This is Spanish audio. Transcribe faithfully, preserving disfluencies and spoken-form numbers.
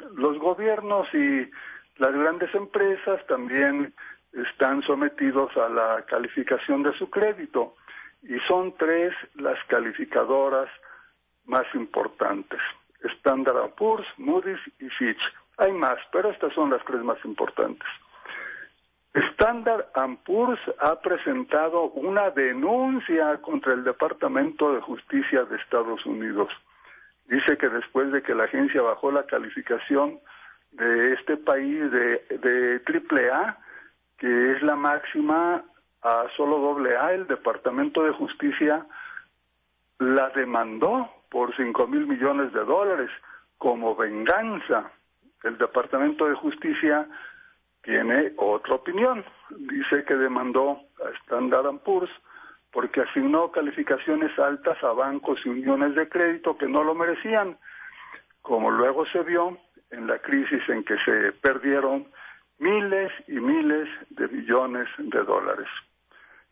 los gobiernos y las grandes empresas también están sometidos a la calificación de su crédito, y son tres las calificadoras más importantes: Standard and Poor's, Moody's y Fitch. Hay más, pero estas son las tres más importantes. Standard and Poor's ha presentado una denuncia contra el Departamento de Justicia de Estados Unidos. Dice que después de que la agencia bajó la calificación de este país de, de triple A, que es la máxima, a solo doble A, el Departamento de Justicia la demandó por cinco mil millones de dólares como venganza. El Departamento de Justicia tiene otra opinión. Dice que demandó a Standard and Poor's porque asignó calificaciones altas a bancos y uniones de crédito que no lo merecían, como luego se vio en la crisis en que se perdieron miles y miles de billones de dólares.